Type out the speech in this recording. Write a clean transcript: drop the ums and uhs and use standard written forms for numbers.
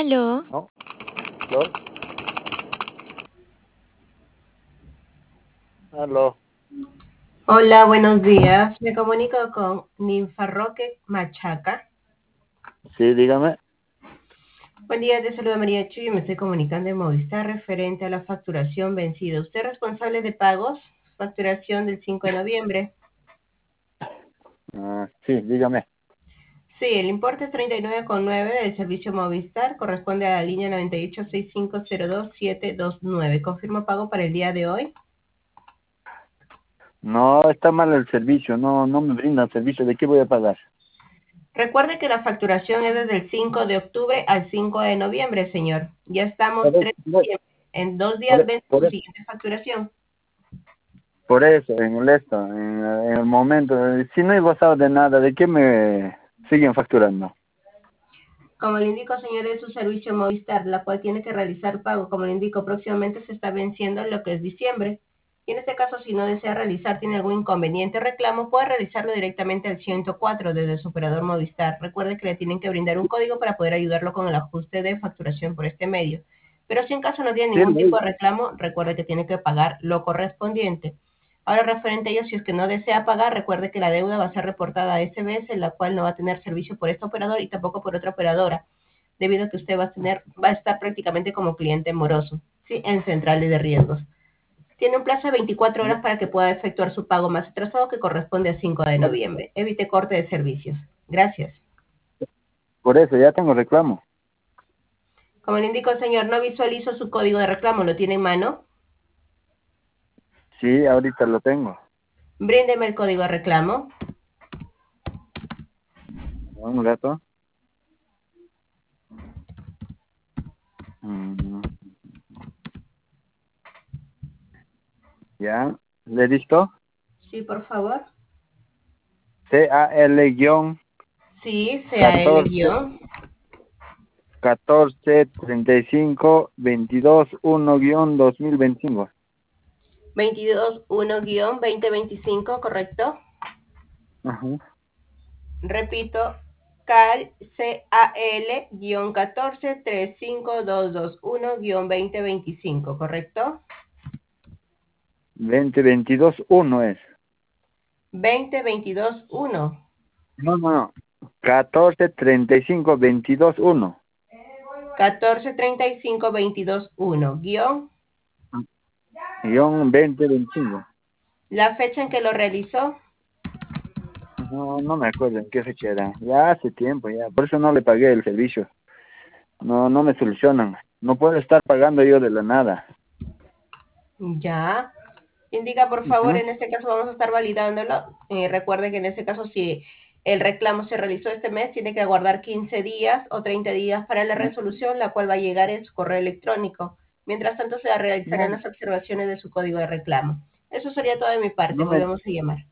Aló. ¿No? ¿Aló? ¿Aló? Hola, buenos días. Me comunico con Ninfa Roque Machaca. Sí, dígame. Buen día, te saluda María Chuy y me estoy comunicando de Movistar referente a la facturación vencida. ¿Usted es responsable de pagos? Facturación del 5 de noviembre. Sí, dígame. Sí, el importe es 39,9 del servicio Movistar. Corresponde a la línea 9865022729. ¿Confirmo pago para el día de hoy? No, está mal el servicio. No me brindan servicio. ¿De qué voy a pagar? Recuerde que la facturación es desde el 5 de octubre al 5 de noviembre, señor. Ya estamos Por eso, 3 de diciembre. En 2 días vence su siguiente facturación. por eso, en el momento, si no he gozado de nada, ¿de qué me siguen facturando? Como le indico, señor, es su servicio Movistar, la cual tiene que realizar pago. Como le indico, próximamente se está venciendo lo que es diciembre. Y en este caso, si no desea realizar, tiene algún inconveniente o reclamo, puede realizarlo directamente al 104 desde su operador Movistar. Recuerde que le tienen que brindar un código para poder ayudarlo con el ajuste de facturación por este medio. Pero si en caso no tiene Sí, ningún tipo de reclamo, recuerde que tiene que pagar lo correspondiente. Ahora, referente a ello, si es que no desea pagar, recuerde que la deuda va a ser reportada a SBS, la cual no va a tener servicio por este operador y tampoco por otra operadora, debido a que usted va a estar prácticamente como cliente moroso, ¿sí? En centrales de riesgos. Tiene un plazo de 24 horas para que pueda efectuar su pago más atrasado, que corresponde a 5 de noviembre. Evite corte de servicios. Gracias. por eso ya tengo reclamo. Como le indico, señor, no visualizo su código de reclamo. ¿Lo tiene en mano? Sí, ahorita lo tengo. Bríndeme el código de reclamo. Un rato. Mm, Ya, ¿le listo? Sí, por favor. CAL-14 Sí, CAL- 14 35 22 1-2025. 221-2025, ¿correcto? Ajá. Repito, CAL-14 35221-2025, ¿correcto? 2022-1 es. 20221. No. 14 35 22 1. 14 35 22 1. Guión 2025. La fecha en que lo realizó. No me acuerdo en qué fecha era. Ya hace tiempo, ya. Por eso no le pagué el servicio. No me solucionan. No puedo estar pagando yo de la nada. Ya. Indica, por favor, Ujú. en este caso vamos a estar validándolo. Recuerde que en este caso, si el reclamo se realizó este mes, tiene que aguardar 15 días o 30 días para la resolución, la cual va a llegar en su correo electrónico. Mientras tanto, se realizarán No, las observaciones de su código de reclamo. Eso sería todo de mi parte. no me, Volvemos a llamar.